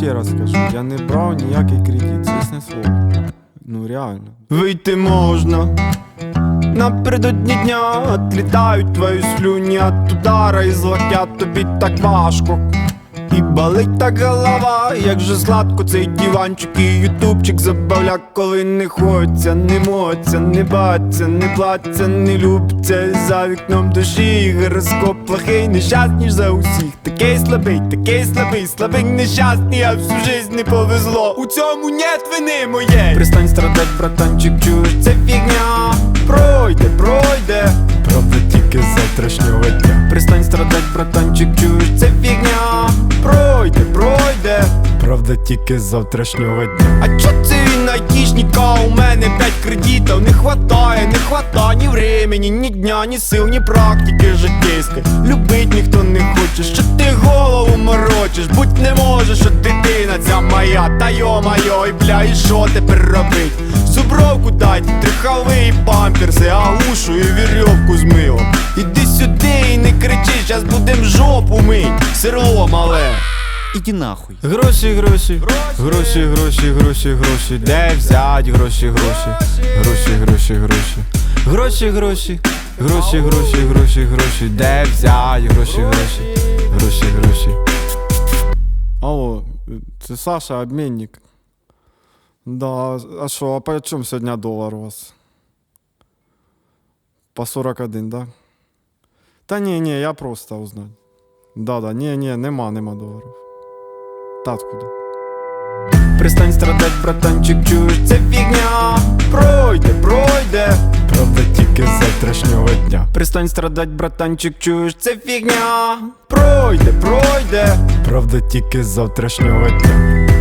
ще раз скажу, я не брав ніякий кредит, чесне слово. Ну реально. Вийти можна. Напередодні дня отлітають твої слюні от удара і злетять тобі так важко. І болить так голова, як же сладко цей диванчик і ютубчик забавляк, коли не хочеться, не моться, не баться, не платься, не любиться. І за вікном душі гороскоп плохий, нещасний за усіх. Такий слабий, слабий, нещасний, а всю жизнь не повезло. У цьому нет вини моєї. Перестань страдать, братанчик, чуєш, це фігня. Пройде, правда тільки з завтрашнього дня. Перестань страдать, братанчик, чуєш, це фігня. Пройде, правда тільки з завтрашнього дня. А чо це він айтішника? У мене 5 кредитів. Не хватає ні времени, ні дня, ні сил, ні практики життєйської. Любить ніхто не хоче, що ти голову морочиш. Будь не можеш, що дитина ця моя. Та йо-майо, і бля, і що тепер робить? Зубровку дайте, 3 халви і памперси, агушу і вірьовку з милом. Іди сюди і не кричи, щас будем жопу мить, серло мале. Іди нахуй. Гроші, де взять гроші? Гроші, де взять гроші? Алло, це Саша, обмінник. Да, а що, а по чому сьогодні долар у вас? По 41, да? Та ні, я просто узнать. Да, ні, нема доларів. Та откуда? Перестань страдать, братанчик, чуєш, це фігня. Пройде, правда тільки з завтрашнього дня. Перестань страдать, братанчик, чуєш, це фігня. Пройде, правда тільки з завтрашнього дня.